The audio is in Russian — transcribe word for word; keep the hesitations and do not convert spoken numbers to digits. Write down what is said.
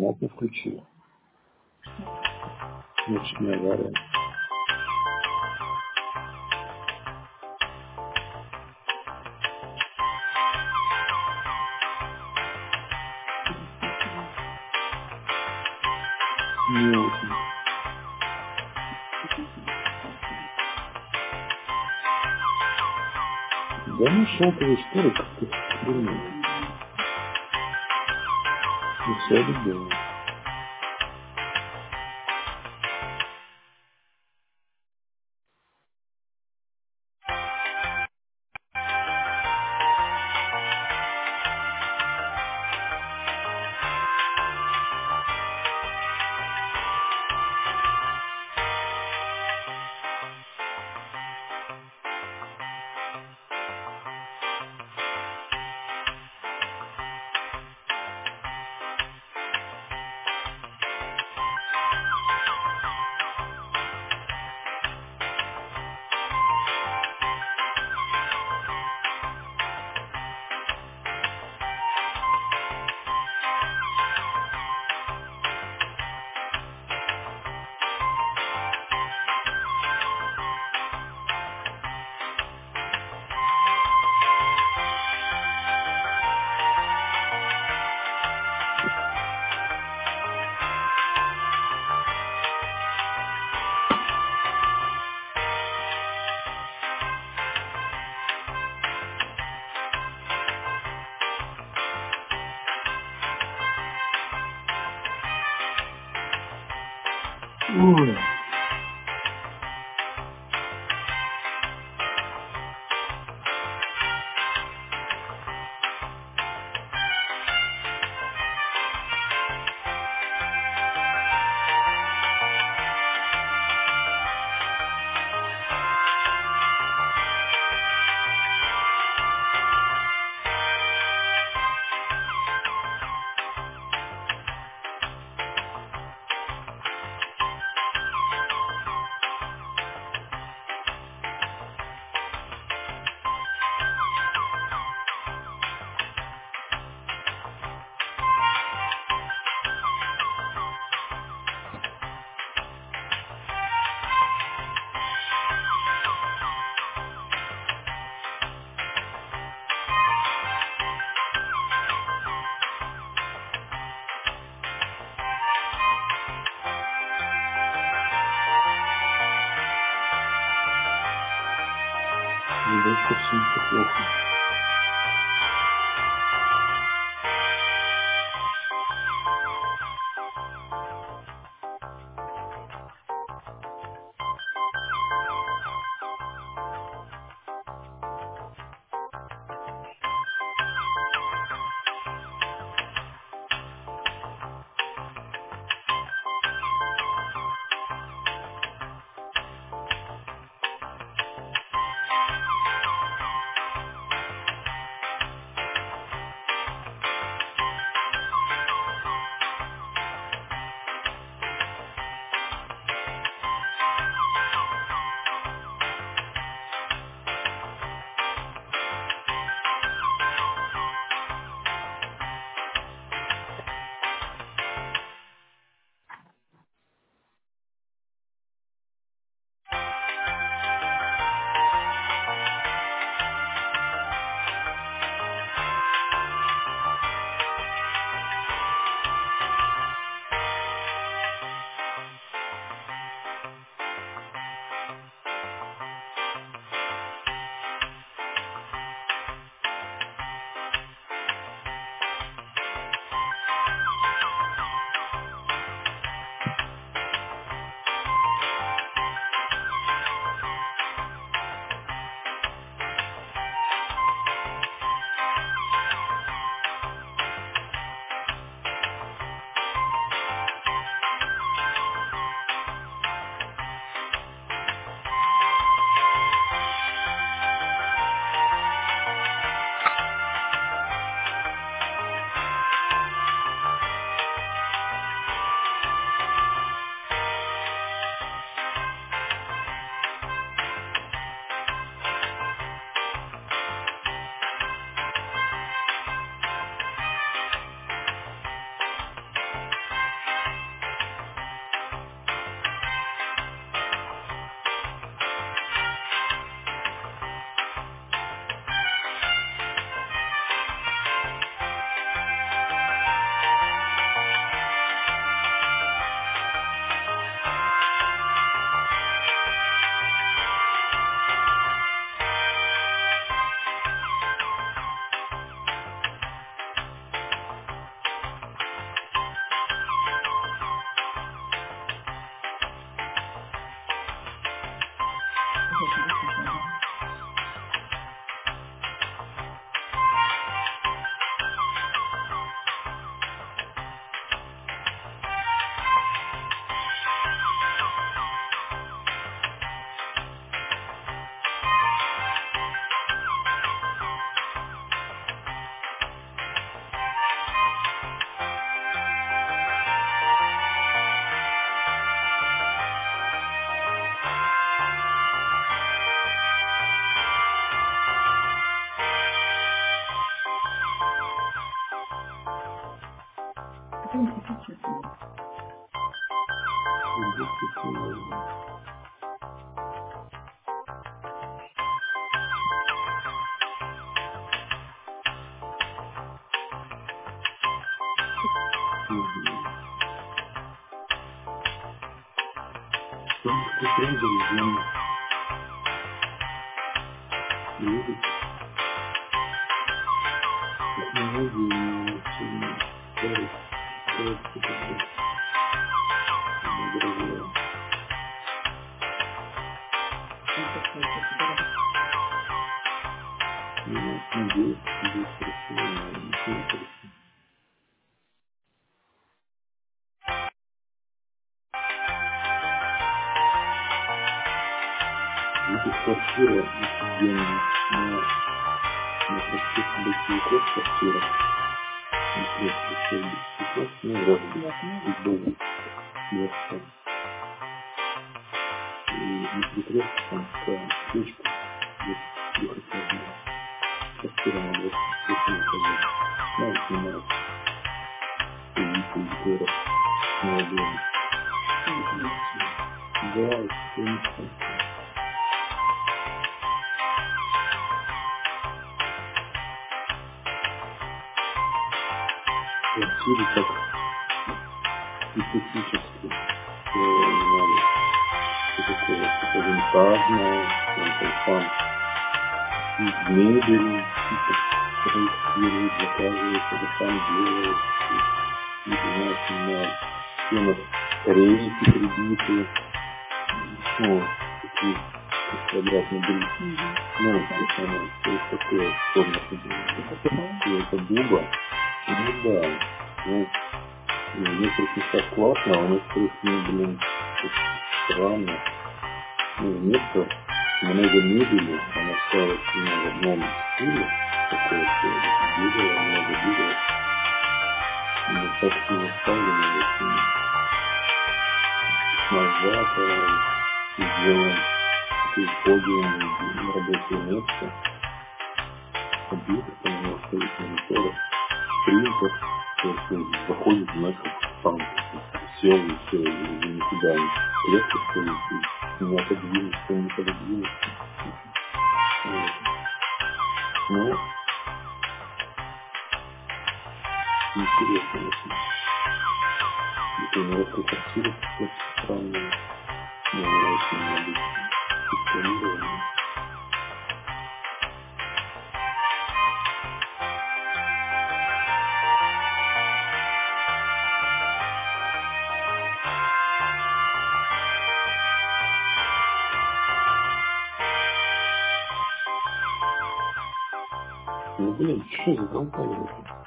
автоматно включила. Значит, не авария. Не очень. Да ну шелковые шторы как-то хрень. И все любимое. Ой. Видать, совсем все плохо. Индексация. Там какой тренер звонит. Едет. Технологии сегодня скорость. Скорость это дорогая. Ну, надеюсь, будет хорошо, но ничего не хорошо. Видишь, квартира офигенная. Но на практически большевиков квартира. Не просто все большевиков, ну, разные. И дома. Ясно. И внутри кресла там такая печка. Здесь трехэтажная. Квартира на двадцать восемь этажей. Ну, снимают. И декоров. Молодежи. Да, все не так. Квартиры как специфические. Что не надо. Что такое? Что-то винтажное. Там, там, там. Мебель. Типа проектируют, заказывают, это сам делают. Не знаю, на стенах рейки прибиты. Ну, такие как квадратные брюки. Ну, это самое, то есть такое форма ходила. И это дуба. Ну да. Ну, в некоторых местах классно, а в некоторых, ну, блин, странно. Ну, в некоторых много мебели, она вся вот, ну, в одном стиле, такое все дерево, много дерева. Ну, так что заставлено очень смазато, сделан такой подиум, ну, рабочее место, компьютер, там у него стоит монитор, принтер, то есть он заходит, знаешь, как в танк, сел и все, и никуда не кресло стоит, и не отодвинешься, не пододвинешься. Вот. Ну, интересно очень. И планировка квартиры какая-то странная, но она очень необычная. И планирование. Ну, блин, что за компания?